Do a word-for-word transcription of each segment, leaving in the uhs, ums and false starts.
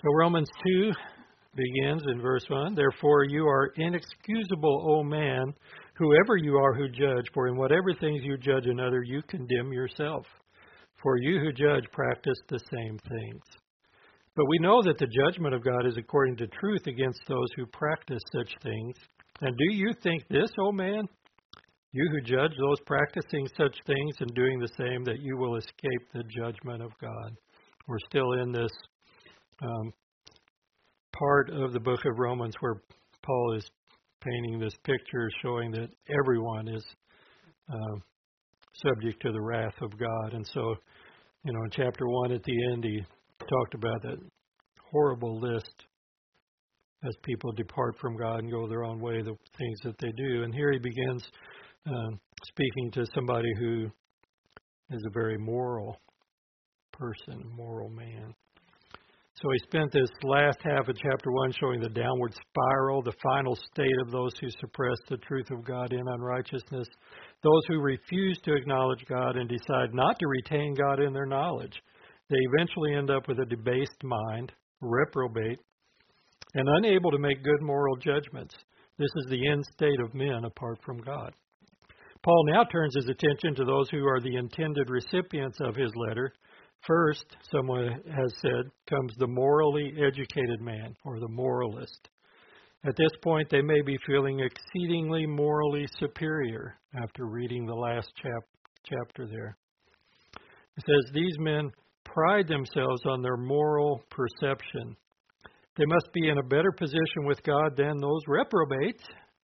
So Romans two begins in verse one. Therefore you are inexcusable, O man, whoever you are who judge, for in whatever things you judge another, you condemn yourself. For you who judge practice the same things. But we know that the judgment of God is according to truth against those who practice such things. And do you think this, O man, you who judge those practicing such things and doing the same, that you will escape the judgment of God? We're still in this um, part of the book of Romans where Paul is painting this picture showing that everyone is uh, subject to the wrath of God. And so, you know, in chapter one at the end, he talked about that horrible list as people depart from God and go their own way, the things that they do. And here he begins uh, speaking to somebody who is a very moral person, moral man. So he spent this last half of chapter one showing the downward spiral, the final state of those who suppress the truth of God in unrighteousness, those who refuse to acknowledge God and decide not to retain God in their knowledge. They eventually end up with a debased mind, reprobate, and unable to make good moral judgments. This is the end state of men apart from God. Paul now turns his attention to those who are the intended recipients of his letter. First, someone has said, comes the morally educated man, or the moralist. At this point, they may be feeling exceedingly morally superior after reading the last chap- chapter there. It says, these men pride themselves on their moral perception. They must be in a better position with God than those reprobates.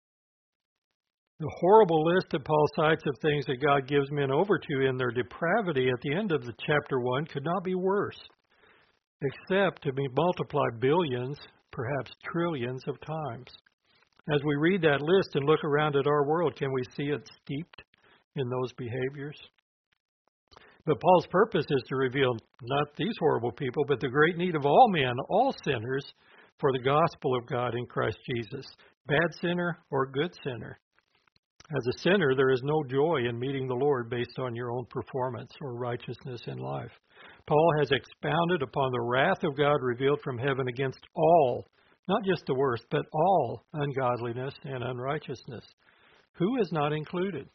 The horrible list that Paul cites of things that God gives men over to in their depravity at the end of the chapter one could not be worse, except to be multiplied billions, perhaps trillions of times. As we read that list and look around at our world, can we see it steeped in those behaviors? But Paul's purpose is to reveal not these horrible people, but the great need of all men, all sinners, for the gospel of God in Christ Jesus, bad sinner or good sinner. As a sinner, there is no joy in meeting the Lord based on your own performance or righteousness in life. Paul has expounded upon the wrath of God revealed from heaven against all, not just the worst, but all ungodliness and unrighteousness. Who is not included?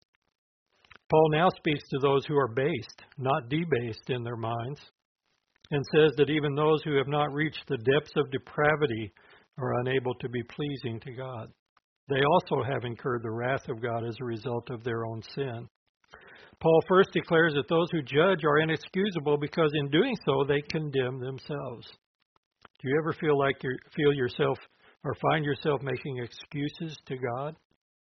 Paul now speaks to those who are based, not debased in their minds, and says that even those who have not reached the depths of depravity are unable to be pleasing to God. They also have incurred the wrath of God as a result of their own sin. Paul first declares that those who judge are inexcusable because in doing so they condemn themselves. Do you ever feel like you feel yourself or find yourself making excuses to God?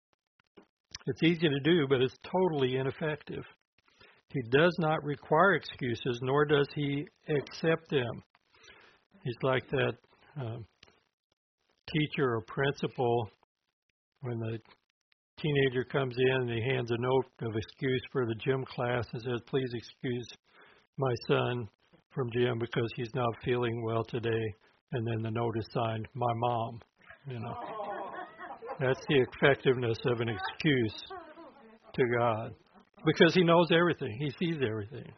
It's easy to do, but it's totally ineffective. He does not require excuses, nor does he accept them. He's like that um, teacher or principal when the teenager comes in and he hands a note of excuse for the gym class and says, please excuse my son from gym because he's not feeling well today. And then the note is signed, my mom. You know, that's the effectiveness of an excuse to God because he knows everything. He sees everything.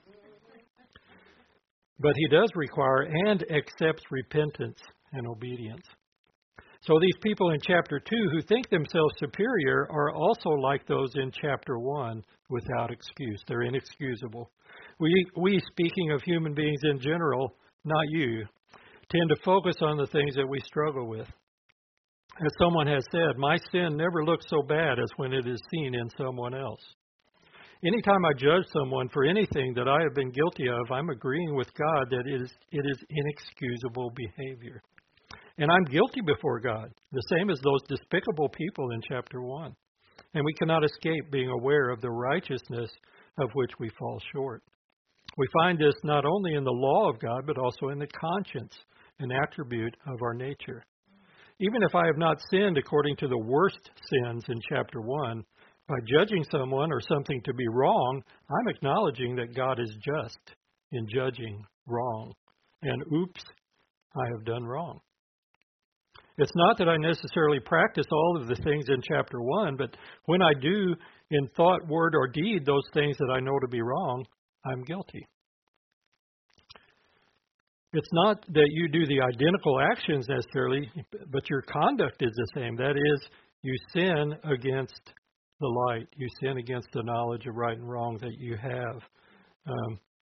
But he does require and accepts repentance and obedience. So these people in chapter two who think themselves superior are also like those in chapter one without excuse. They're inexcusable. We, we speaking of human beings in general, not you, tend to focus on the things that we struggle with. As someone has said, my sin never looks so bad as when it is seen in someone else. Anytime I judge someone for anything that I have been guilty of, I'm agreeing with God that it is, it is inexcusable behavior. And I'm guilty before God, the same as those despicable people in chapter one. And we cannot escape being aware of the righteousness of which we fall short. We find this not only in the law of God, but also in the conscience, an attribute of our nature. Even if I have not sinned according to the worst sins in chapter one, by judging someone or something to be wrong, I'm acknowledging that God is just in judging wrong. And oops, I have done wrong. It's not that I necessarily practice all of the things in chapter one, but when I do in thought, word, or deed those things that I know to be wrong, I'm guilty. It's not that you do the identical actions necessarily, but your conduct is the same. That is, you sin against the light. You sin against the knowledge of right and wrong that you have. Um,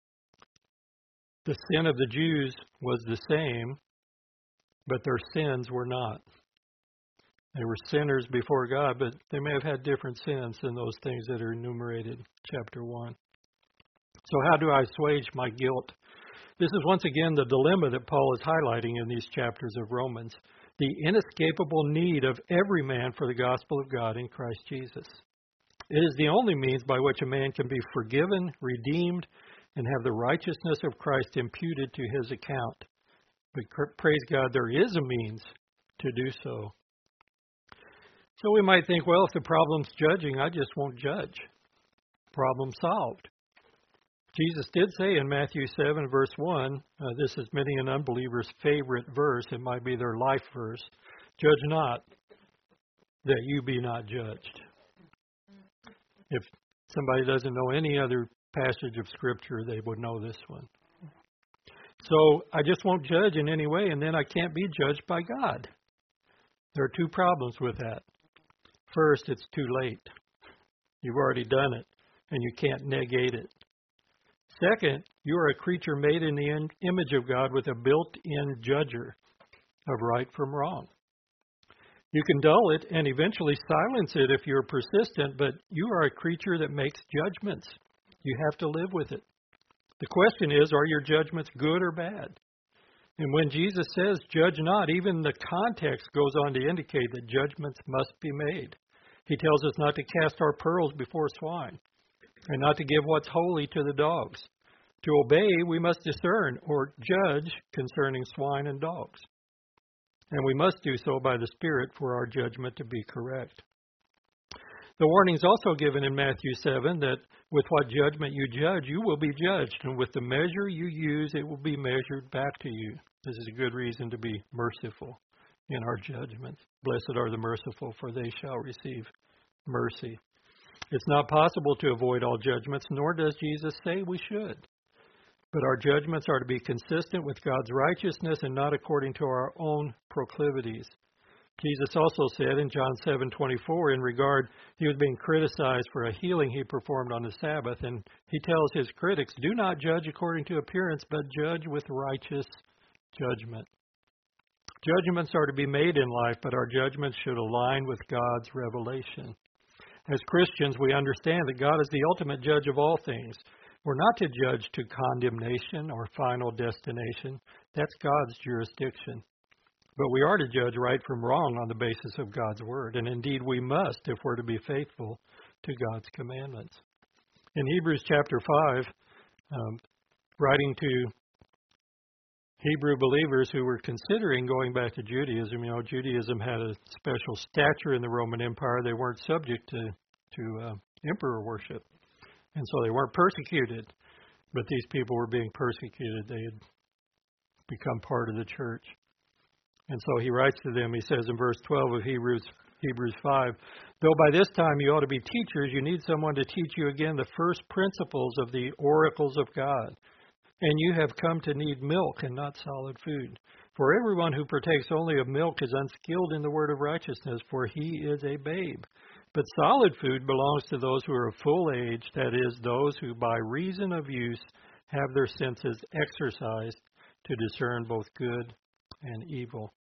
the sin of the Jews was the same, but their sins were not. They were sinners before God, but they may have had different sins than those things that are enumerated in chapter one. So how do I assuage my guilt? This is once again the dilemma that Paul is highlighting in these chapters of Romans, the inescapable need of every man for the gospel of God in Christ Jesus. It is the only means by which a man can be forgiven, redeemed, and have the righteousness of Christ imputed to his account. But praise God, there is a means to do so. So we might think, well, if the problem's judging, I just won't judge. Problem solved. Jesus did say in Matthew seven, verse one, uh, this is many an unbeliever's favorite verse. It might be their life verse. Judge not, that you be not judged. If somebody doesn't know any other passage of Scripture, they would know this one. So I just won't judge in any way, and then I can't be judged by God. There are two problems with that. First, it's too late. You've already done it, and you can't negate it. Second, you are a creature made in the in- image of God with a built-in judger of right from wrong. You can dull it and eventually silence it if you're persistent, but you are a creature that makes judgments. You have to live with it. The question is, are your judgments good or bad? And when Jesus says, judge not, even the context goes on to indicate that judgments must be made. He tells us not to cast our pearls before swine, and not to give what's holy to the dogs. To obey, we must discern or judge concerning swine and dogs. And we must do so by the Spirit for our judgment to be correct. The warning is also given in Matthew seven that with what judgment you judge, you will be judged, and with the measure you use, it will be measured back to you. This is a good reason to be merciful in our judgments. Blessed are the merciful, for they shall receive mercy. It's not possible to avoid all judgments, nor does Jesus say we should. But our judgments are to be consistent with God's righteousness and not according to our own proclivities. Jesus also said in John seven twenty-four, in regard, he was being criticized for a healing he performed on the Sabbath, and he tells his critics, do not judge according to appearance, but judge with righteous judgment. Judgments are to be made in life, but our judgments should align with God's revelation. As Christians, we understand that God is the ultimate judge of all things. We're not to judge to condemnation or final destination. That's God's jurisdiction. But we are to judge right from wrong on the basis of God's word. And indeed we must if we're to be faithful to God's commandments. In Hebrews chapter five, um, writing to Hebrew believers who were considering going back to Judaism, you know, Judaism had a special stature in the Roman Empire. They weren't subject to, to uh, emperor worship. And so they weren't persecuted. But these people were being persecuted. They had become part of the church. And so he writes to them, he says in verse twelve of Hebrews Hebrews five, though by this time you ought to be teachers, you need someone to teach you again the first principles of the oracles of God. And you have come to need milk and not solid food. For everyone who partakes only of milk is unskilled in the word of righteousness, for he is a babe. But solid food belongs to those who are of full age, that is, those who by reason of use have their senses exercised to discern both good and evil.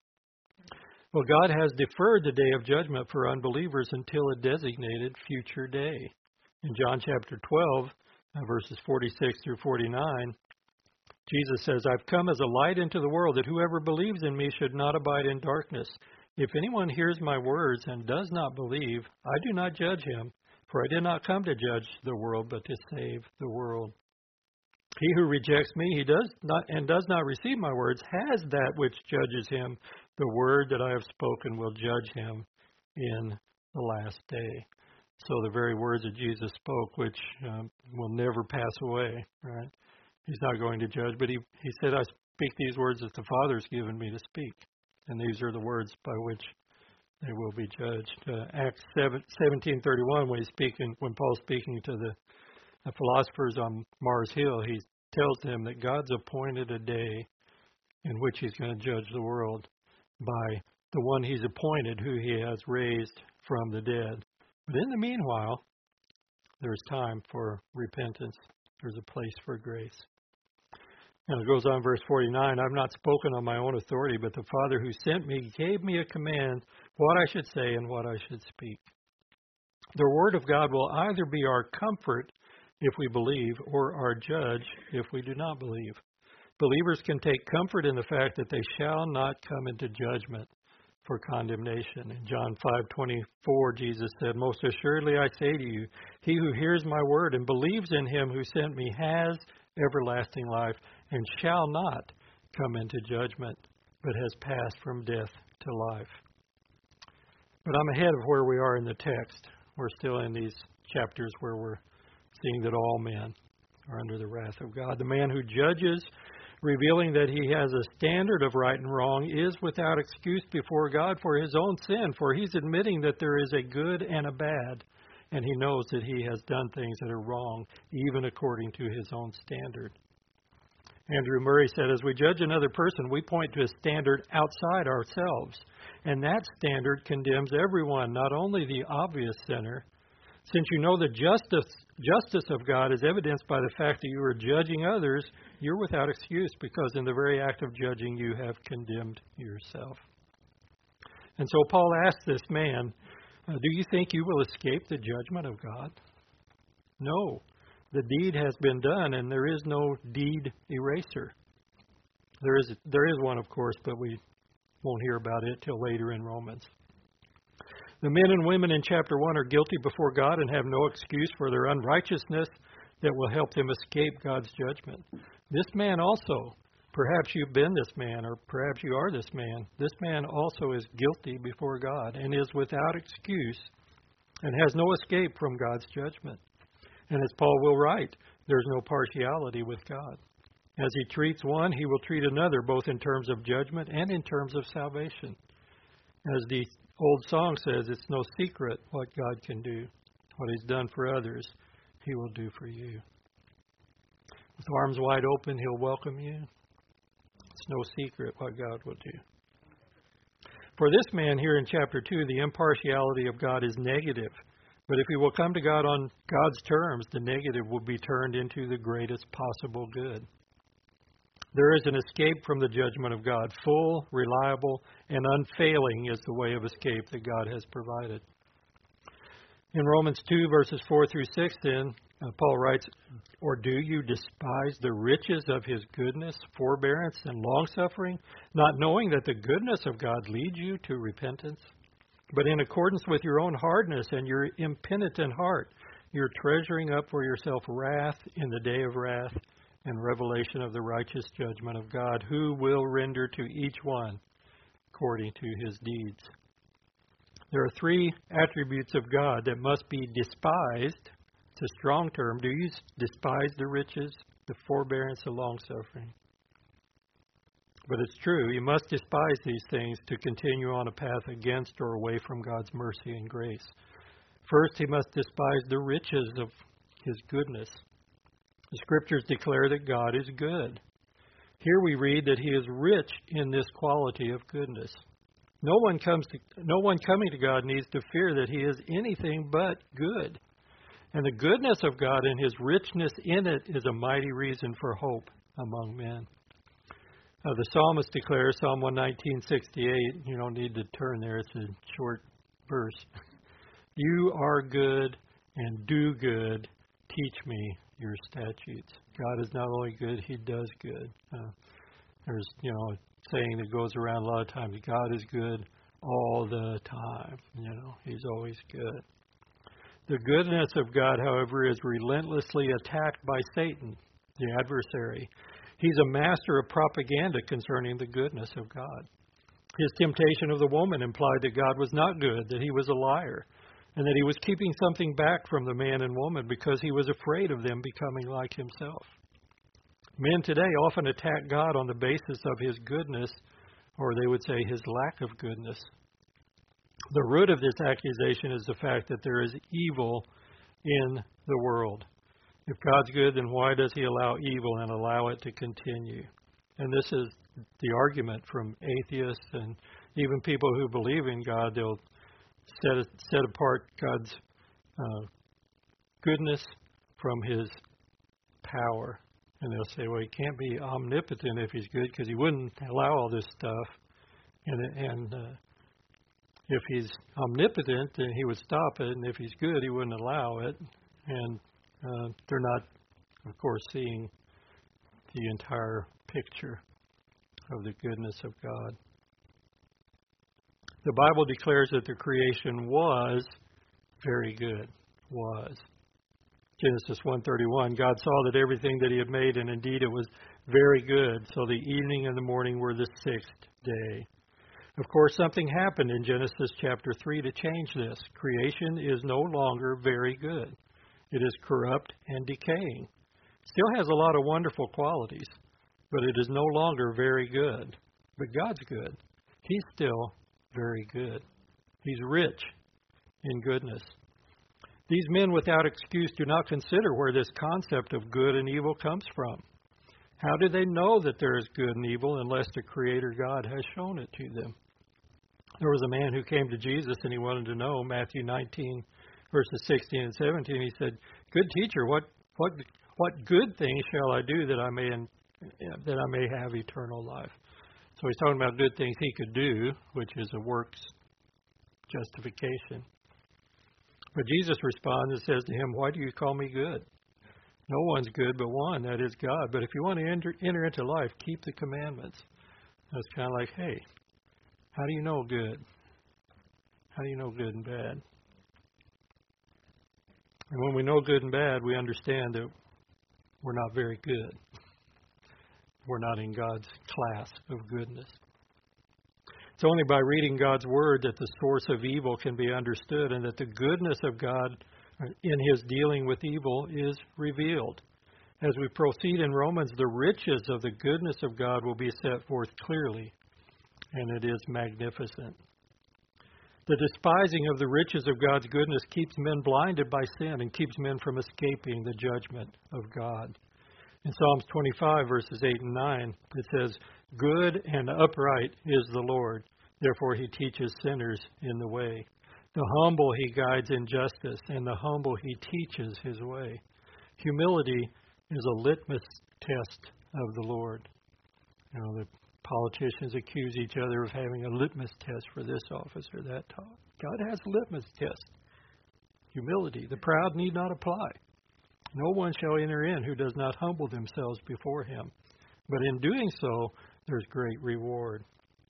Well, God has deferred the day of judgment for unbelievers until a designated future day. In John chapter twelve, verses forty-six through forty-nine, Jesus says, I've come as a light into the world, that whoever believes in me should not abide in darkness. If anyone hears my words and does not believe, I do not judge him, for I did not come to judge the world, but to save the world. He who rejects me he does not and does not receive my words has that which judges him. The word that I have spoken will judge him in the last day. So the very words that Jesus spoke, which um, will never pass away, right? He's not going to judge, but he, he said, I speak these words that the Father's given me to speak. And these are the words by which they will be judged. Uh, Acts seventeen thirty-one, when he's speaking, when Paul's speaking to the, the philosophers on Mars Hill, he tells them that God's appointed a day in which he's going to judge the world by the one he's appointed, who he has raised from the dead. But in the meanwhile, there's time for repentance. There's a place for grace. And it goes on, verse forty-nine, I've not spoken on my own authority, but the Father who sent me gave me a command what I should say and what I should speak. The Word of God will either be our comfort if we believe, or our judge if we do not believe. Believers can take comfort in the fact that they shall not come into judgment for condemnation. In John five twenty-four, Jesus said, Most assuredly I say to you, he who hears my word and believes in him who sent me has everlasting life and shall not come into judgment, but has passed from death to life. But I'm ahead of where we are in the text. We're still in these chapters where we're seeing that all men are under the wrath of God. The man who judges, revealing that he has a standard of right and wrong, is without excuse before God for his own sin, for he's admitting that there is a good and a bad, and he knows that he has done things that are wrong, even according to his own standard. Andrew Murray said, as we judge another person, we point to a standard outside ourselves, and that standard condemns everyone, not only the obvious sinner. Since you know the justice justice of God is evidenced by the fact that you are judging others, you're without excuse, because in the very act of judging, you have condemned yourself. And so Paul asked this man, uh, do you think you will escape the judgment of God? No. The deed has been done, and there is no deed eraser. There is there is one, of course, but we won't hear about it till later in Romans. The men and women in chapter one are guilty before God and have no excuse for their unrighteousness that will help them escape God's judgment. This man also, perhaps you've been this man, or perhaps you are this man, this man also is guilty before God and is without excuse and has no escape from God's judgment. And as Paul will write, there's no partiality with God. As he treats one, he will treat another, both in terms of judgment and in terms of salvation. As the old song says, it's no secret what God can do. What he's done for others, he will do for you. With arms wide open, he'll welcome you. It's no secret what God will do. For this man here in chapter two, the impartiality of God is negative. But if he will come to God on God's terms, the negative will be turned into the greatest possible good. There is an escape from the judgment of God. Full, reliable, and unfailing is the way of escape that God has provided. In Romans two, verses four through six, then, uh, Paul writes, Or do you despise the riches of his goodness, forbearance, and long-suffering, not knowing that the goodness of God leads you to repentance? But in accordance with your own hardness and your impenitent heart, you're treasuring up for yourself wrath in the day of wrath and revelation of the righteous judgment of God, who will render to each one according to his deeds. There are three attributes of God that must be despised. It's a strong term. Do you despise the riches, the forbearance, the long-suffering? But it's true, you must despise these things to continue on a path against or away from God's mercy and grace. First, he must despise the riches of his goodness. The Scriptures declare that God is good. Here we read that he is rich in this quality of goodness. No one comes to, no one coming to God needs to fear that he is anything but good. And the goodness of God and his richness in it is a mighty reason for hope among men. Uh, the psalmist declares, Psalm one nineteen, sixty-eight, you don't need to turn there, it's a short verse. You are good and do good, teach me your statutes. God is not only good, he does good. Uh, there's, you know, a saying that goes around a lot of times, God is good all the time. You know, he's always good. The goodness of God, however, is relentlessly attacked by Satan, the adversary. He's a master of propaganda concerning the goodness of God. His temptation of the woman implied that God was not good, that he was a liar, and that he was keeping something back from the man and woman because he was afraid of them becoming like himself. Men today often attack God on the basis of his goodness, or they would say his lack of goodness. The root of this accusation is the fact that there is evil in the world. If God's good, then why does he allow evil and allow it to continue? And this is the argument from atheists and even people who believe in God. They'll set, set apart God's uh, goodness from his power. And they'll say, well, he can't be omnipotent if he's good because he wouldn't allow all this stuff. And, and uh, if he's omnipotent, then he would stop it. And if he's good, he wouldn't allow it. And uh, they're not, of course, seeing the entire picture of the goodness of God. The Bible declares that the creation was very good. Was. Genesis one thirty-one, God saw that everything that he had made, and indeed it was very good. So the evening and the morning were the sixth day. Of course, something happened in Genesis chapter three to change this. Creation is no longer very good. It is corrupt and decaying. Still has a lot of wonderful qualities, but it is no longer very good. But God's good. He's still very good. He's rich in goodness. These men without excuse do not consider where this concept of good and evil comes from. How do they know that there is good and evil unless the Creator God has shown it to them? There was a man who came to Jesus and he wanted to know, Matthew nineteen, verses sixteen and seventeen. He said, "Good teacher, what what what good thing shall I do that I may in, that I may have eternal life?" So he's talking about good things he could do, which is a works justification. But Jesus responds and says to him, "Why do you call me good? No one's good but one, that is God. But if you want to enter, enter into life, keep the commandments." That's kind of like, hey, how do you know good? How do you know good and bad? And when we know good and bad, we understand that we're not very good. We're not in God's class of goodness. It's only by reading God's Word that the source of evil can be understood and that the goodness of God in His dealing with evil is revealed. As we proceed in Romans, the riches of the goodness of God will be set forth clearly, and it is magnificent. The despising of the riches of God's goodness keeps men blinded by sin and keeps men from escaping the judgment of God. In Psalms twenty-five, verses eight and nine, it says, "Good and upright is the Lord, therefore he teaches sinners in the way. The humble he guides in justice, and the humble he teaches his way." Humility is a litmus test of the Lord. You know, the politicians accuse each other of having a litmus test for this office or that. God has a litmus test. Humility. The proud need not apply. No one shall enter in who does not humble themselves before him. But in doing so, there's great reward.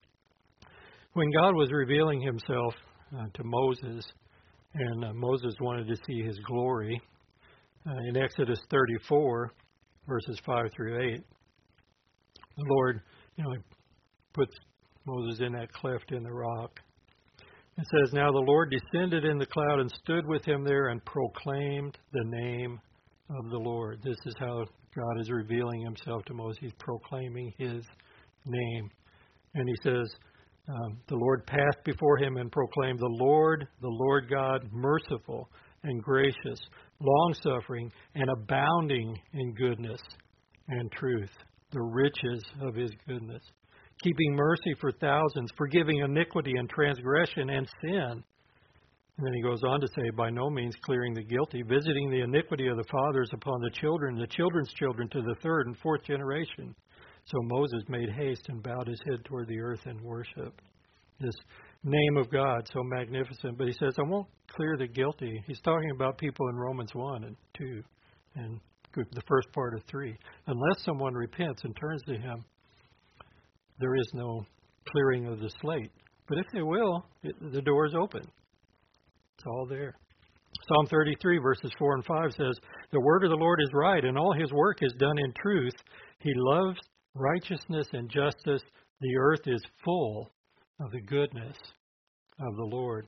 When God was revealing himself uh, to Moses, and uh, Moses wanted to see his glory, uh, in Exodus thirty-four, verses five through eight, the Lord, you know, puts Moses in that cleft in the rock. It says, "Now the Lord descended in the cloud and stood with him there and proclaimed the name of the Lord." This is how God is revealing himself to Moses. He's proclaiming his name. And he says, um, the Lord passed before him and proclaimed, "The Lord, the Lord God, merciful and gracious, long-suffering and abounding in goodness and truth," the riches of his goodness, "keeping mercy for thousands, forgiving iniquity and transgression and sin." And then he goes on to say, "By no means clearing the guilty, visiting the iniquity of the fathers upon the children, the children's children to the third and fourth generation." So Moses made haste and bowed his head toward the earth and worshiped. This name of God, so magnificent. But he says, I won't clear the guilty. He's talking about people in Romans one and two and the first part of three. Unless someone repents and turns to him, there is no clearing of the slate. But if they will, it, the door is open. It's all there. Psalm thirty-three, verses four and five says, "The word of the Lord is right, and all his work is done in truth. He loves righteousness and justice. The earth is full of the goodness of the Lord."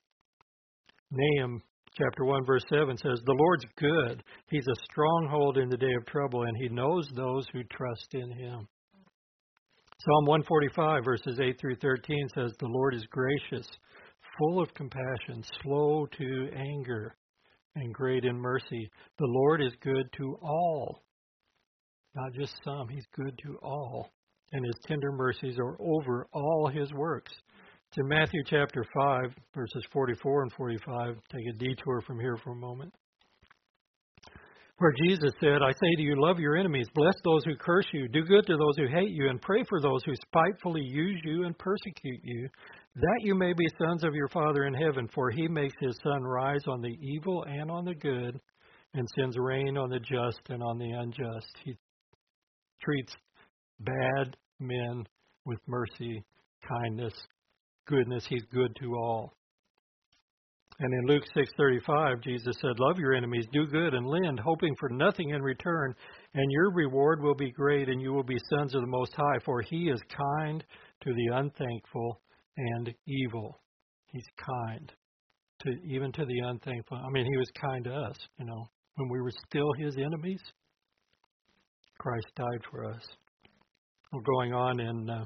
Nahum chapter one, verse seven says, "The Lord's good. He's a stronghold in the day of trouble, and he knows those who trust in him." Psalm one forty-five, verses eight through thirteen says, "The Lord is gracious, full of compassion, slow to anger, and great in mercy. The Lord is good to all, not just some. He's good to all, and his tender mercies are over all his works. It's in Matthew chapter five, verses forty-four and forty-five. Take a detour from here for a moment. Where Jesus said, I say to you, love your enemies, bless those who curse you, do good to those who hate you, and pray for those who spitefully use you and persecute you, that you may be sons of your Father in heaven. For he makes his sun rise on the evil and on the good, and sends rain on the just and on the unjust. He treats bad men with mercy, kindness, goodness. He's good to all. And in Luke six thirty-five, Jesus said, love your enemies, do good, and lend, hoping for nothing in return, and your reward will be great, and you will be sons of the Most High, for he is kind to the unthankful and evil. He's kind, to even to the unthankful. I mean, he was kind to us, you know. When we were still his enemies, Christ died for us. Well, going on in uh,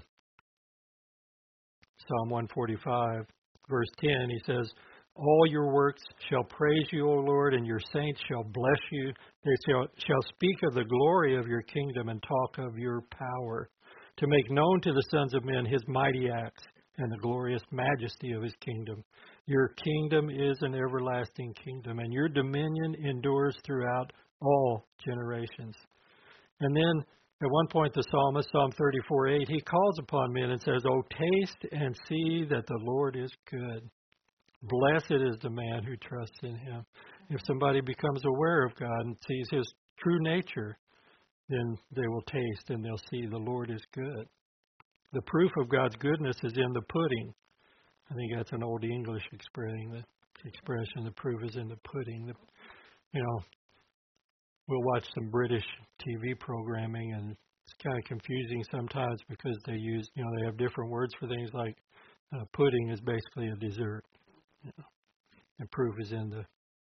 Psalm one forty-five, verse ten, he says, all your works shall praise you, O Lord, and your saints shall bless you. They shall, shall speak of the glory of your kingdom and talk of your power, to make known to the sons of men his mighty acts and the glorious majesty of his kingdom. Your kingdom is an everlasting kingdom, and your dominion endures throughout all generations. And then at one point the psalmist, Psalm thirty-four eight, he calls upon men and says, oh, taste and see that the Lord is good. Blessed is the man who trusts in him. If somebody becomes aware of God and sees his true nature, then they will taste and they'll see the Lord is good. The proof of God's goodness is in the pudding. I think that's an old English expression. The expression, the proof is in the pudding. The, you know, we'll watch some British T V programming, and it's kind of confusing sometimes because they use, you know, they have different words for things like uh, pudding is basically a dessert. You know, the proof is in the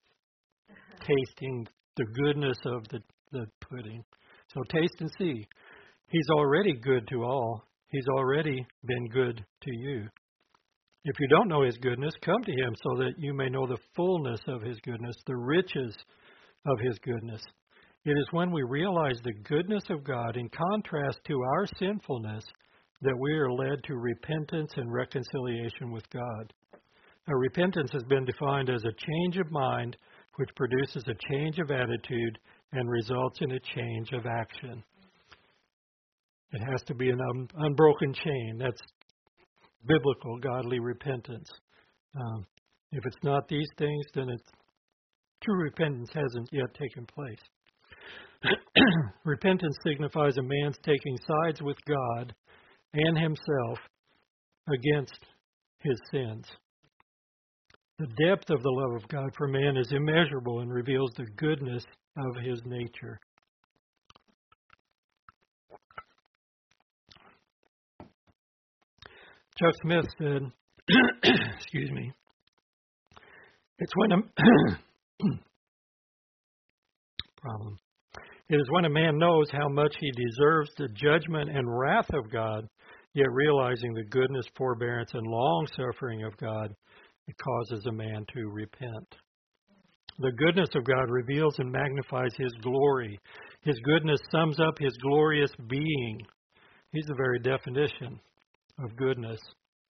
tasting the goodness of the, the pudding. So taste and see. He's already good to all. He's already been good to you. If you don't know his goodness, come to him so that you may know the fullness of his goodness, the riches of his goodness. It is when we realize the goodness of God in contrast to our sinfulness that we are led to repentance and reconciliation with God. Now, repentance has been defined as a change of mind which produces a change of attitude and results in a change of action. It has to be an un- unbroken chain. That's biblical, godly repentance. Um, if it's not these things, then it's, true repentance hasn't yet taken place. Repentance signifies a man's taking sides with God and himself against his sins. The depth of the love of God for man is immeasurable and reveals the goodness of his nature. Chuck Smith said, excuse me, it's when a problem. It is when a man knows how much he deserves the judgment and wrath of God, yet realizing the goodness, forbearance, and long-suffering of God, it causes a man to repent. The goodness of God reveals and magnifies his glory. His goodness sums up his glorious being. He's the very definition of goodness.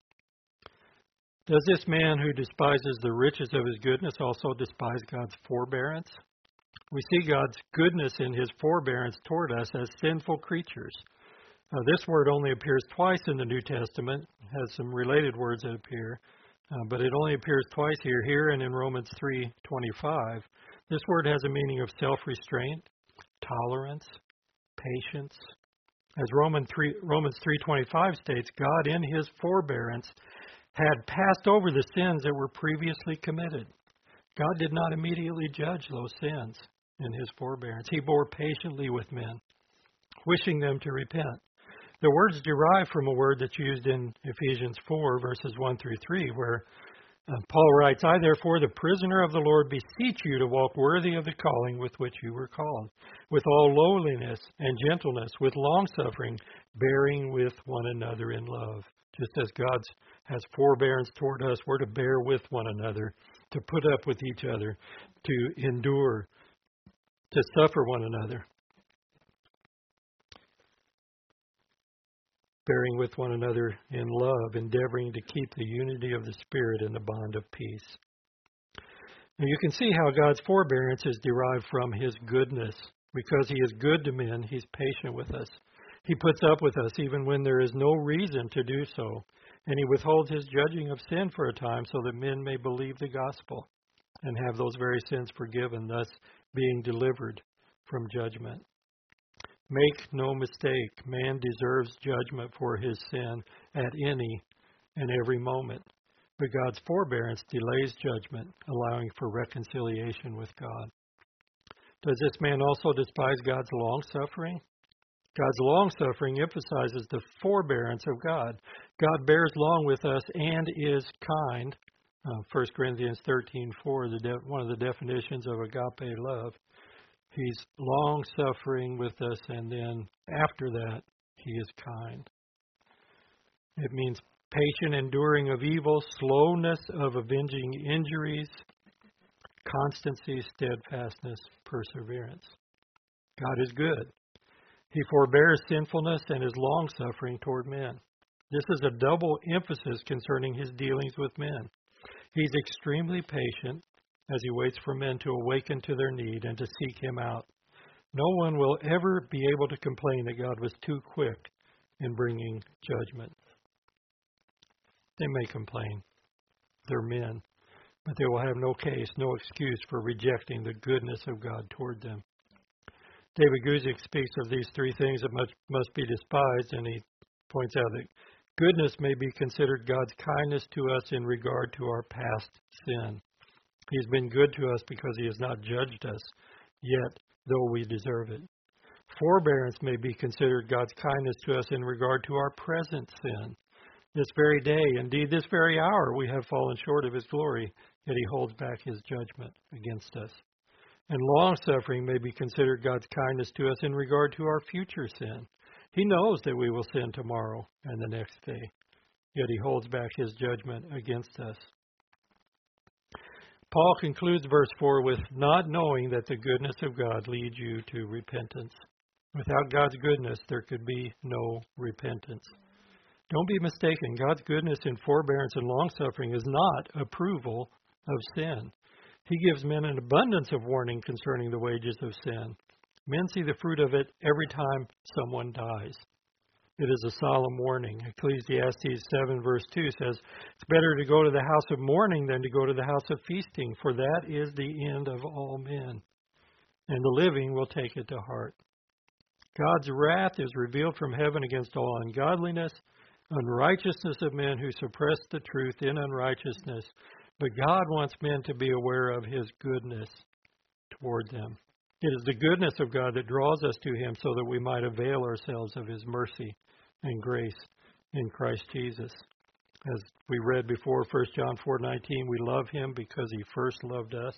Does this man who despises the riches of his goodness also despise God's forbearance? We see God's goodness in his forbearance toward us as sinful creatures. Now, this word only appears twice in the New Testament. It has some related words that appear. Uh, but it only appears twice here, here and in Romans three twenty-five. This word has a meaning of self-restraint, tolerance, patience. As Romans three twenty-five states, God in his forbearance had passed over the sins that were previously committed. God did not immediately judge those sins in his forbearance. He bore patiently with men, wishing them to repent. The words derive from a word that's used in Ephesians four, verses one through three, where Uh, Paul writes, I therefore, the prisoner of the Lord, beseech you to walk worthy of the calling with which you were called, with all lowliness and gentleness, with longsuffering, bearing with one another in love. Just as God has forbearance toward us, we're to bear with one another, to put up with each other, to endure, to suffer one another. Bearing with one another in love, endeavoring to keep the unity of the Spirit in the bond of peace. Now you can see how God's forbearance is derived from His goodness. Because He is good to men, He's patient with us. He puts up with us even when there is no reason to do so. And He withholds His judging of sin for a time so that men may believe the gospel and have those very sins forgiven, thus being delivered from judgment. Make no mistake, man deserves judgment for his sin at any and every moment. But God's forbearance delays judgment, allowing for reconciliation with God. Does this man also despise God's long-suffering? God's long-suffering emphasizes the forbearance of God. God bears long with us and is kind. Uh, First Corinthians thirteen four, the de- one of the definitions of agape love. He's long-suffering with us, and then after that, He is kind. It means patient enduring of evil, slowness of avenging injuries, constancy, steadfastness, perseverance. God is good. He forbears sinfulness and is long-suffering toward men. This is a double emphasis concerning His dealings with men. He's extremely patient as He waits for men to awaken to their need and to seek Him out. No one will ever be able to complain that God was too quick in bringing judgment. They may complain. They're men. But they will have no case, no excuse for rejecting the goodness of God toward them. David Guzik speaks of these three things that must, must be despised, and he points out that goodness may be considered God's kindness to us in regard to our past sin. He's been good to us because He has not judged us, yet though we deserve it. Forbearance may be considered God's kindness to us in regard to our present sin. This very day, indeed this very hour, we have fallen short of His glory, yet He holds back His judgment against us. And long-suffering may be considered God's kindness to us in regard to our future sin. He knows that we will sin tomorrow and the next day, yet He holds back His judgment against us. Paul concludes verse four with, not knowing that the goodness of God leads you to repentance. Without God's goodness, there could be no repentance. Don't be mistaken. God's goodness in forbearance and long-suffering is not approval of sin. He gives men an abundance of warning concerning the wages of sin. Men see the fruit of it every time someone dies. It is a solemn warning. Ecclesiastes seven verse two says, it's better to go to the house of mourning than to go to the house of feasting, for that is the end of all men, and the living will take it to heart. God's wrath is revealed from heaven against all ungodliness, unrighteousness of men who suppress the truth in unrighteousness, but God wants men to be aware of His goodness toward them. It is the goodness of God that draws us to Him so that we might avail ourselves of His mercy and grace in Christ Jesus. As we read before, First John four nineteen, we love Him because He first loved us.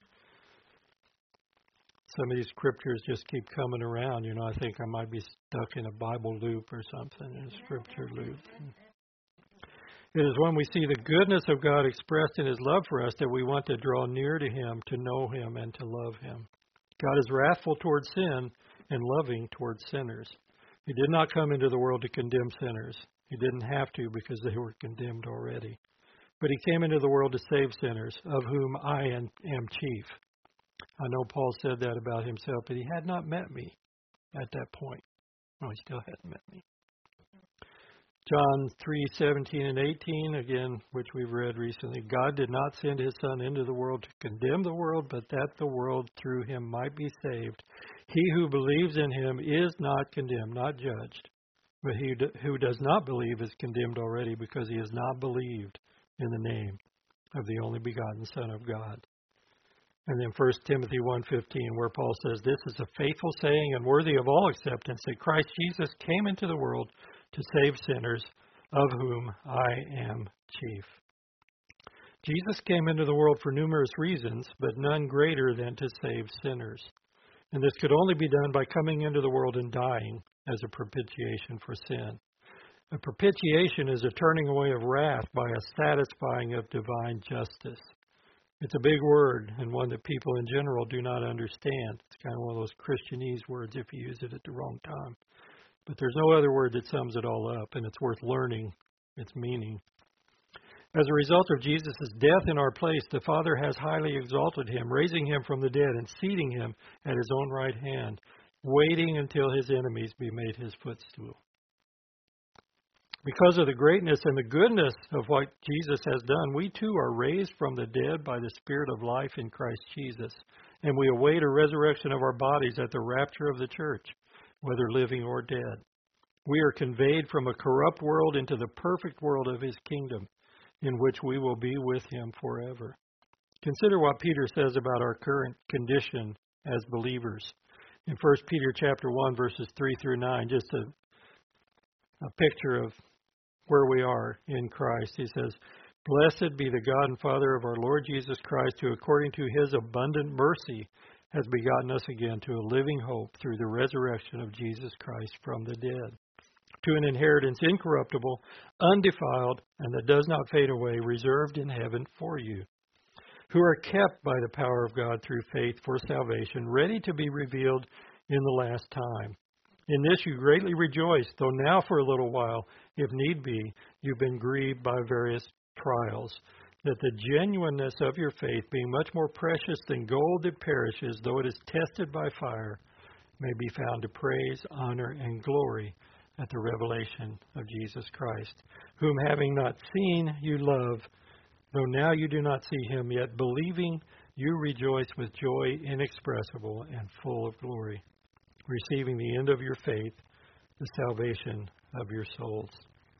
Some of these scriptures just keep coming around. You know, I think I might be stuck in a Bible loop or something, in a scripture loop. It is when we see the goodness of God expressed in His love for us that we want to draw near to Him, to know Him, and to love Him. God is wrathful towards sin and loving towards sinners. He did not come into the world to condemn sinners. He didn't have to because they were condemned already. But He came into the world to save sinners, of whom I am, am chief. I know Paul said that about himself, but he had not met me at that point. No, he still hadn't met me. John three seventeen and eighteen, again, which we've read recently. God did not send His Son into the world to condemn the world, but that the world through Him might be saved. He who believes in Him is not condemned, not judged. But he who does not believe is condemned already, because he has not believed in the name of the only begotten Son of God. And then First Timothy one fifteen, where Paul says, this is a faithful saying and worthy of all acceptance, that Christ Jesus came into the world to save sinners, of whom I am chief. Jesus came into the world for numerous reasons, but none greater than to save sinners. And this could only be done by coming into the world and dying as a propitiation for sin. A propitiation is a turning away of wrath by a satisfying of divine justice. It's a big word and one that people in general do not understand. It's kind of one of those Christianese words if you use it at the wrong time. But there's no other word that sums it all up, and it's worth learning its meaning. As a result of Jesus' death in our place, the Father has highly exalted him, raising him from the dead and seating him at his own right hand, waiting until his enemies be made his footstool. Because of the greatness and the goodness of what Jesus has done, we too are raised from the dead by the Spirit of life in Christ Jesus, and we await a resurrection of our bodies at the rapture of the church, whether living or dead. We are conveyed from a corrupt world into the perfect world of his kingdom, in which we will be with him forever. Consider what Peter says about our current condition as believers. In First Peter chapter one, verses three through nine, just a, a picture of where we are in Christ. He says, "Blessed be the God and Father of our Lord Jesus Christ, who according to his abundant mercy has begotten us again to a living hope through the resurrection of Jesus Christ from the dead, to an inheritance incorruptible, undefiled, and that does not fade away, reserved in heaven for you, who are kept by the power of God through faith for salvation, ready to be revealed in the last time. In this you greatly rejoice, though now for a little while, if need be, you've been grieved by various trials, that the genuineness of your faith, being much more precious than gold that perishes, though it is tested by fire, may be found to praise, honor, and glory at the revelation of Jesus Christ, whom having not seen you love, though now you do not see him, yet believing you rejoice with joy inexpressible and full of glory, receiving the end of your faith, the salvation of your souls."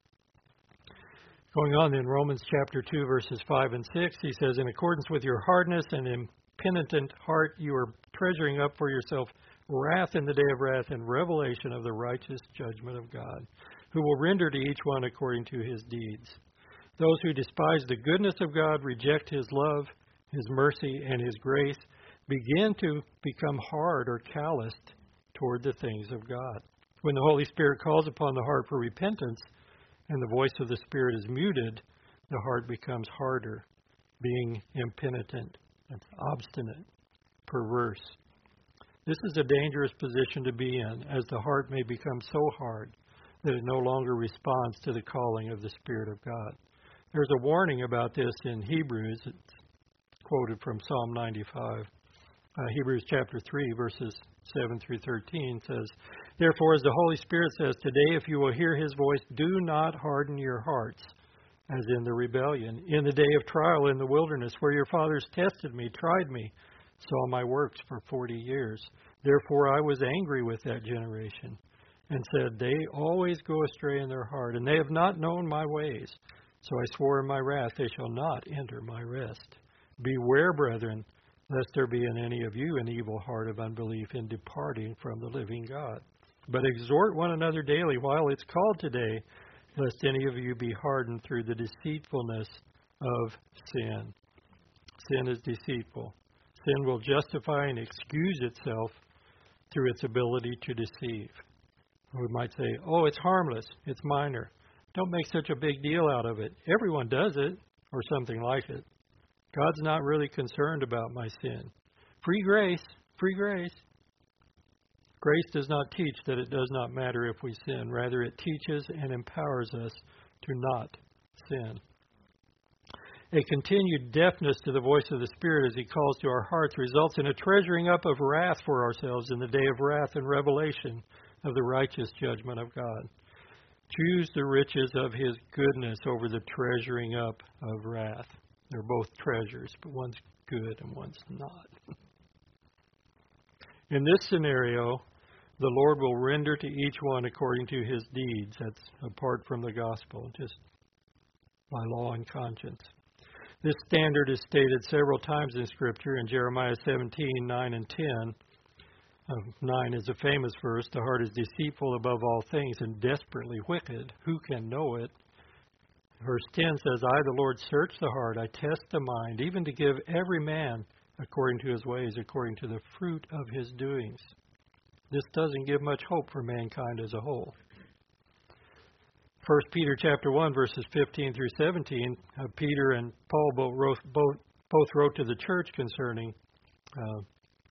Going on in Romans chapter two, verses five and six, he says, "In accordance with your hardness and impenitent heart, you are treasuring up for yourself wrath in the day of wrath and revelation of the righteous judgment of God, who will render to each one according to his deeds. Those who despise the goodness of God, reject his love, his mercy, and his grace, begin to become hard or calloused toward the things of God. When the Holy Spirit calls upon the heart for repentance, and the voice of the Spirit is muted, the heart becomes harder, being impenitent, obstinate, perverse. This is a dangerous position to be in, as the heart may become so hard that it no longer responds to the calling of the Spirit of God. There's a warning about this in Hebrews. It's quoted from Psalm ninety-five. Uh, Hebrews chapter three, verses seven through thirteen says, "Therefore, as the Holy Spirit says, today if you will hear his voice, do not harden your hearts, as in the rebellion, in the day of trial in the wilderness, where your fathers tested me, tried me, saw my works for forty years. Therefore I was angry with that generation, and said, they always go astray in their heart, and they have not known my ways. So I swore in my wrath, they shall not enter my rest. Beware, brethren, lest there be in any of you an evil heart of unbelief in departing from the living God. But exhort one another daily while it's called today, lest any of you be hardened through the deceitfulness of sin." Sin is deceitful. Sin will justify and excuse itself through its ability to deceive. We might say, oh, it's harmless, it's minor. Don't make such a big deal out of it. Everyone does it, or something like it. God's not really concerned about my sin. Free grace, free grace. Grace does not teach that it does not matter if we sin. Rather, it teaches and empowers us to not sin. A continued deafness to the voice of the Spirit as he calls to our hearts results in a treasuring up of wrath for ourselves in the day of wrath and revelation of the righteous judgment of God. Choose the riches of his goodness over the treasuring up of wrath. They're both treasures, but one's good and one's not. In this scenario, the Lord will render to each one according to his deeds. That's apart from the gospel, just by law and conscience. This standard is stated several times in Scripture in Jeremiah seventeen, nine and ten. Uh, nine is a famous verse. The heart is deceitful above all things and desperately wicked. Who can know it? Verse ten says, I, the Lord, search the heart, I test the mind, even to give every man according to his ways, according to the fruit of his doings. This doesn't give much hope for mankind as a whole. First Peter chapter one, verses fifteen through seventeen, uh, Peter and Paul both wrote, both, both wrote to the church concerning uh,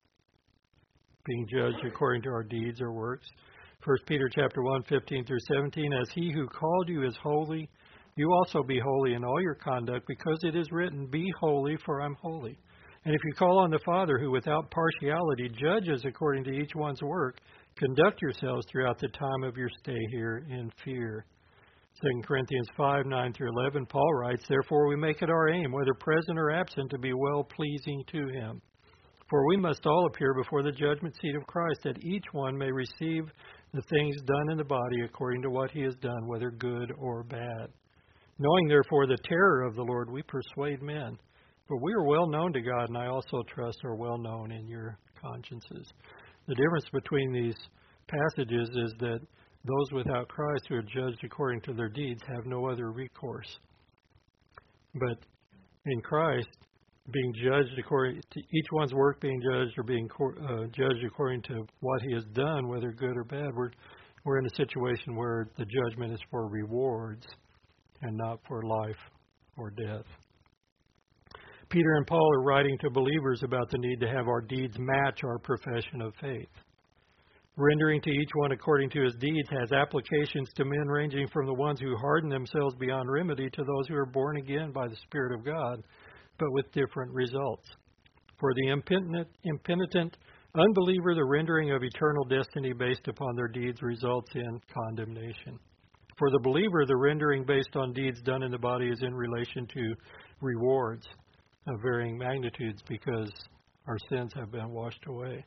being judged according to our deeds or works. First Peter chapter one, fifteen through seventeen, as he who called you is holy, you also be holy in all your conduct, because it is written, be holy, for I'm holy. And if you call on the Father, who without partiality judges according to each one's work, conduct yourselves throughout the time of your stay here in fear. Second Corinthians five, nine through eleven, Paul writes, therefore we make it our aim, whether present or absent, to be well-pleasing to him. For we must all appear before the judgment seat of Christ, that each one may receive the things done in the body according to what he has done, whether good or bad. Knowing, therefore, the terror of the Lord, we persuade men. But we are well known to God, and I also trust are well known in your consciences. The difference between these passages is that those without Christ who are judged according to their deeds have no other recourse. But in Christ, being judged according to each one's work being judged or being uh, judged according to what he has done, whether good or bad, we're, we're in a situation where the judgment is for rewards and not for life or death. Peter and Paul are writing to believers about the need to have our deeds match our profession of faith. Rendering to each one according to his deeds has applications to men ranging from the ones who harden themselves beyond remedy to those who are born again by the Spirit of God, but with different results. For the impenitent, impenitent unbeliever, the rendering of eternal destiny based upon their deeds results in condemnation. For the believer, the rendering based on deeds done in the body is in relation to rewards of varying magnitudes, because our sins have been washed away.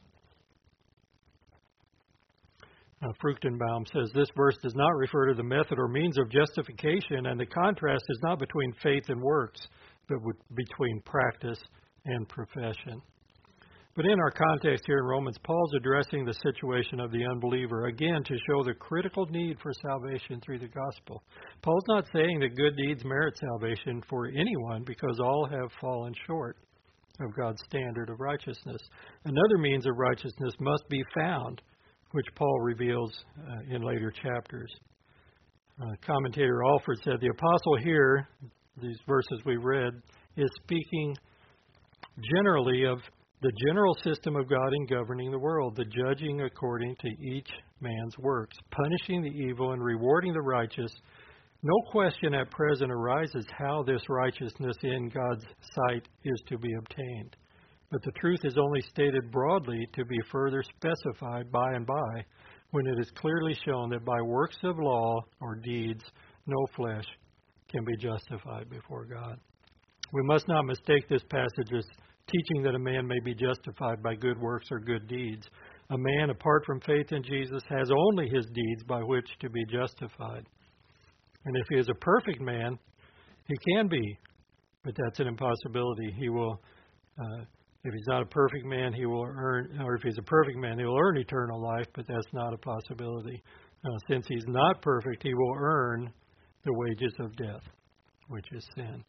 Uh, Fruchtenbaum says this verse does not refer to the method or means of justification, and the contrast is not between faith and works, but between practice and profession. But in our context here in Romans, Paul's addressing the situation of the unbeliever, again, to show the critical need for salvation through the gospel. Paul's not saying that good deeds merit salvation for anyone, because all have fallen short of God's standard of righteousness. Another means of righteousness must be found, which Paul reveals uh, in later chapters. Uh, commentator Alford said, the apostle here, these verses we read, is speaking generally of the general system of God in governing the world, the judging according to each man's works, punishing the evil and rewarding the righteous. No question at present arises how this righteousness in God's sight is to be obtained. But the truth is only stated broadly to be further specified by and by, when it is clearly shown that by works of law or deeds no flesh can be justified before God. We must not mistake this passage as teaching that a man may be justified by good works or good deeds. A man apart from faith in Jesus has only his deeds by which to be justified. And if he is a perfect man, he can be, but that's an impossibility. He will, uh, if he's not a perfect man, he will earn, or if he's a perfect man, he will earn eternal life, but that's not a possibility. Uh, since he's not perfect, he will earn the wages of death, which is sin.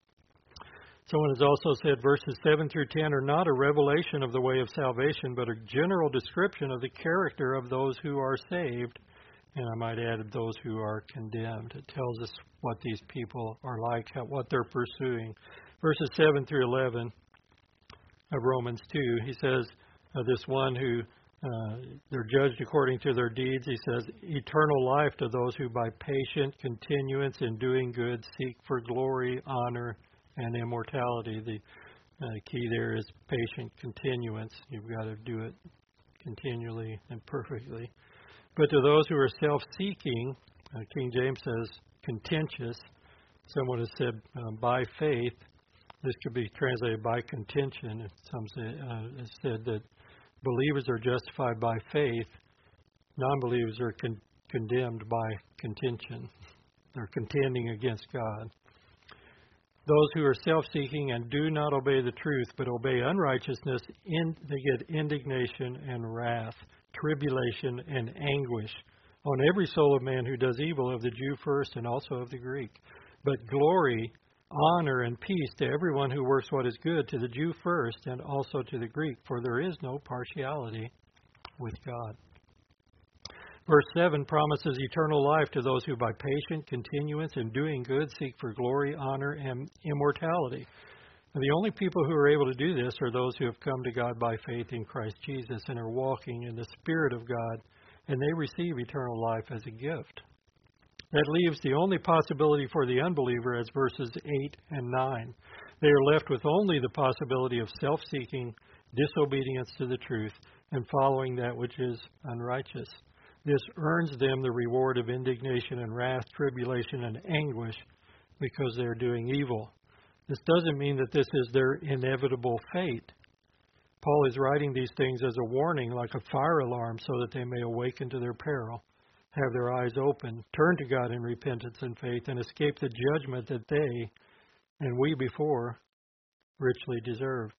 Someone has also said verses seven through ten are not a revelation of the way of salvation, but a general description of the character of those who are saved, and I might add those who are condemned. It tells us what these people are like, how, what they're pursuing. Verses seven through eleven of Romans two, he says, uh, this one who uh, they're judged according to their deeds, he says, eternal life to those who by patient continuance in doing good seek for glory, honor, and immortality. The uh, key there is patient continuance. You've got to do it continually and perfectly. But to those who are self-seeking, uh, King James says contentious. Someone has said uh, by faith. This could be translated by contention. Some say, uh, has said that believers are justified by faith. Non-believers are con- condemned by contention. They're contending against God. Those who are self-seeking and do not obey the truth, but obey unrighteousness, in, they get indignation and wrath, tribulation and anguish on every soul of man who does evil, of the Jew first and also of the Greek. But glory, honor, and peace to everyone who works what is good, to the Jew first, and also to the Greek, for there is no partiality with God. Verse seven promises eternal life to those who by patient continuance in doing good seek for glory, honor, and immortality. And the only people who are able to do this are those who have come to God by faith in Christ Jesus and are walking in the Spirit of God, and they receive eternal life as a gift. That leaves the only possibility for the unbeliever as verses eight and nine. They are left with only the possibility of self-seeking, disobedience to the truth, and following that which is unrighteous. This earns them the reward of indignation and wrath, tribulation and anguish, because they are doing evil. This doesn't mean that this is their inevitable fate. Paul is writing these things as a warning, like a fire alarm, so that they may awaken to their peril, have their eyes open, turn to God in repentance and faith, and escape the judgment that they, and we before, richly deserve.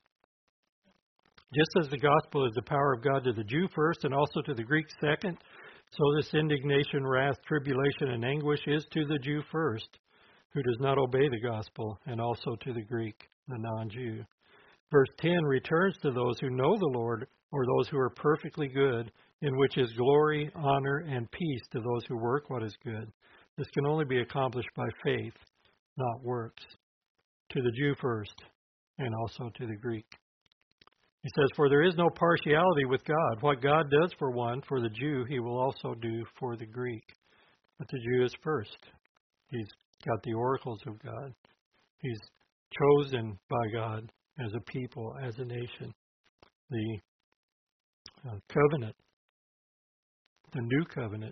Just as the gospel is the power of God to the Jew first and also to the Greek second, so this indignation, wrath, tribulation, and anguish is to the Jew first, who does not obey the gospel, and also to the Greek, the non-Jew. Verse ten returns to those who know the Lord, or those who are perfectly good, in which is glory, honor, and peace to those who work what is good. This can only be accomplished by faith, not works. To the Jew first, and also to the Greek. He says, for there is no partiality with God. What God does for one, for the Jew, he will also do for the Greek. But the Jew is first. He's got the oracles of God. He's chosen by God as a people, as a nation. The uh, covenant, the new covenant,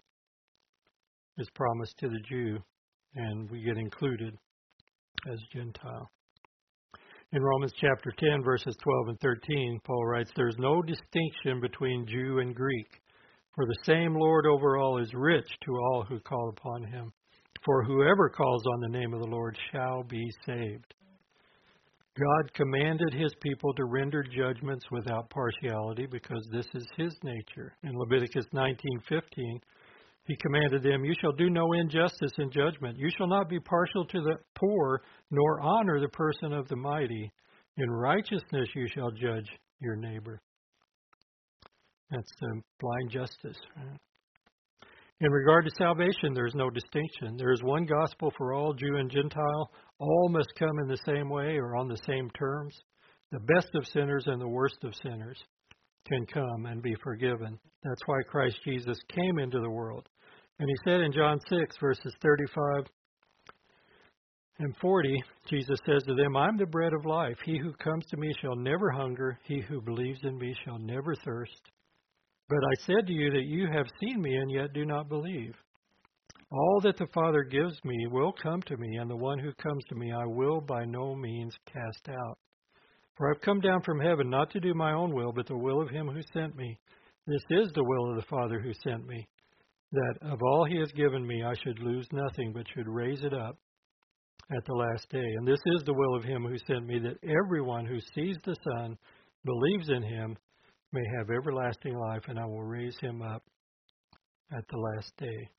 is promised to the Jew, and we get included as Gentile. In Romans chapter ten, verses twelve and thirteen, Paul writes, there is no distinction between Jew and Greek, for the same Lord over all is rich to all who call upon him. For whoever calls on the name of the Lord shall be saved. God commanded his people to render judgments without partiality because this is his nature. In Leviticus nineteen fifteen, he commanded them, you shall do no injustice in judgment. You shall not be partial to the poor, nor honor the person of the mighty. In righteousness you shall judge your neighbor. That's the blind justice. Right? In regard to salvation, there is no distinction. There is one gospel for all, Jew and Gentile. All must come in the same way or on the same terms. The best of sinners and the worst of sinners can come and be forgiven. That's why Christ Jesus came into the world. And he said in John six, verses thirty-five and forty, Jesus says to them, I'm the bread of life. He who comes to me shall never hunger. He who believes in me shall never thirst. But I said to you that you have seen me and yet do not believe. All that the Father gives me will come to me, and the one who comes to me I will by no means cast out. For I've come down from heaven not to do my own will, but the will of him who sent me. This is the will of the Father who sent me, that of all he has given me I should lose nothing, but should raise it up at the last day. And this is the will of him who sent me, that everyone who sees the Son, believes in him, may have everlasting life, and I will raise him up at the last day.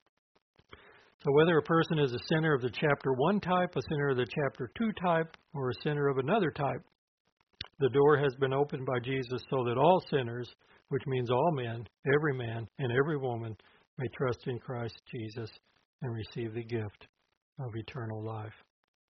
So whether a person is a sinner of the chapter one type, a sinner of the chapter two type, or a sinner of another type, the door has been opened by Jesus so that all sinners, which means all men, every man, and every woman, may trust in Christ Jesus and receive the gift of eternal life.